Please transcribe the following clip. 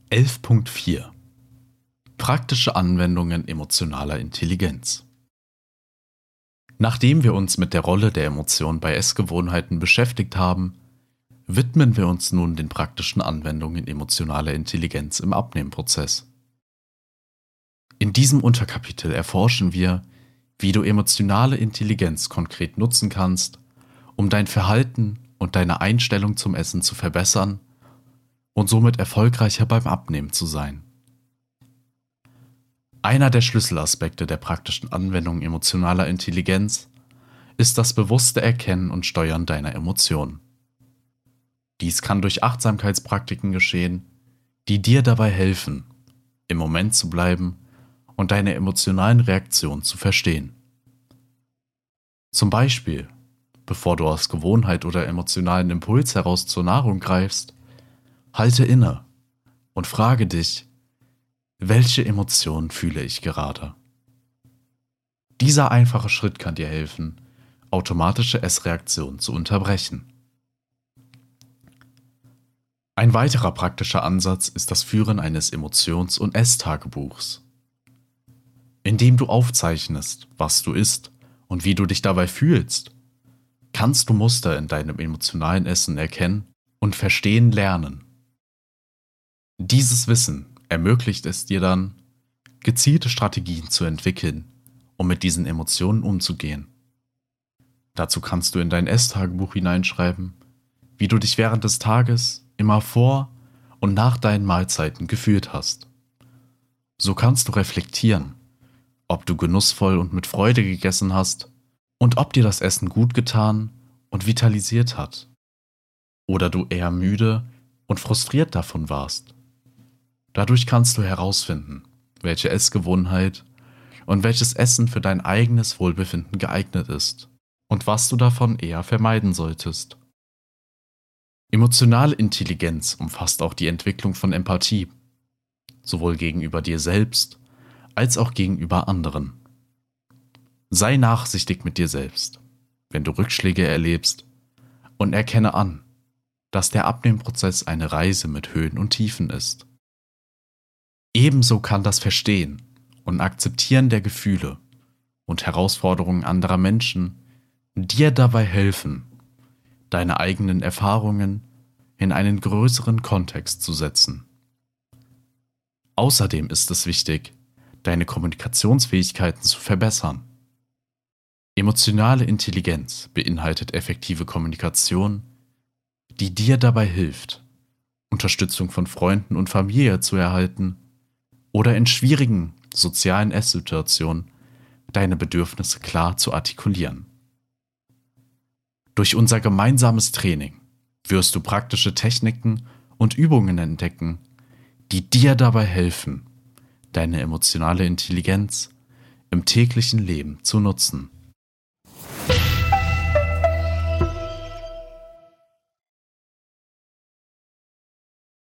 11.4 Praktische Anwendungen emotionaler Intelligenz. Nachdem wir uns mit der Rolle der Emotion bei Essgewohnheiten beschäftigt haben, widmen wir uns nun den praktischen Anwendungen emotionaler Intelligenz im Abnehmprozess. In diesem Unterkapitel erforschen wir, wie du emotionale Intelligenz konkret nutzen kannst, um dein Verhalten und deine Einstellung zum Essen zu verbessern und somit erfolgreicher beim Abnehmen zu sein. Einer der Schlüsselaspekte der praktischen Anwendung emotionaler Intelligenz ist das bewusste Erkennen und Steuern deiner Emotionen. Dies kann durch Achtsamkeitspraktiken geschehen, die dir dabei helfen, im Moment zu bleiben und deine emotionalen Reaktionen zu verstehen. Zum Beispiel, bevor du aus Gewohnheit oder emotionalen Impuls heraus zur Nahrung greifst, halte inne und frage dich, welche Emotionen fühle ich gerade? Dieser einfache Schritt kann dir helfen, automatische Essreaktionen zu unterbrechen. Ein weiterer praktischer Ansatz ist das Führen eines Emotions- und Esstagebuchs, indem du aufzeichnest, was du isst und wie du dich dabei fühlst. Kannst du Muster in deinem emotionalen Essen erkennen und verstehen lernen. Dieses Wissen ermöglicht es dir dann, gezielte Strategien zu entwickeln, um mit diesen Emotionen umzugehen. Dazu kannst du in dein Esstagebuch hineinschreiben, wie du dich während des Tages immer vor und nach deinen Mahlzeiten gefühlt hast. So kannst du reflektieren, ob du genussvoll und mit Freude gegessen hast und ob dir das Essen gut getan und vitalisiert hat. Oder du eher müde und frustriert davon warst. Dadurch kannst du herausfinden, welche Essgewohnheit und welches Essen für dein eigenes Wohlbefinden geeignet ist und was du davon eher vermeiden solltest. Emotionale Intelligenz umfasst auch die Entwicklung von Empathie, sowohl gegenüber dir selbst als auch gegenüber anderen. Sei nachsichtig mit dir selbst, wenn du Rückschläge erlebst, und erkenne an, dass der Abnehmprozess eine Reise mit Höhen und Tiefen ist. Ebenso kann das Verstehen und Akzeptieren der Gefühle und Herausforderungen anderer Menschen dir dabei helfen, deine eigenen Erfahrungen in einen größeren Kontext zu setzen. Außerdem ist es wichtig, deine Kommunikationsfähigkeiten zu verbessern. Emotionale Intelligenz beinhaltet effektive Kommunikation, die dir dabei hilft, Unterstützung von Freunden und Familie zu erhalten oder in schwierigen sozialen Esssituationen deine Bedürfnisse klar zu artikulieren. Durch unser gemeinsames Training wirst du praktische Techniken und Übungen entdecken, die dir dabei helfen, deine emotionale Intelligenz im täglichen Leben zu nutzen.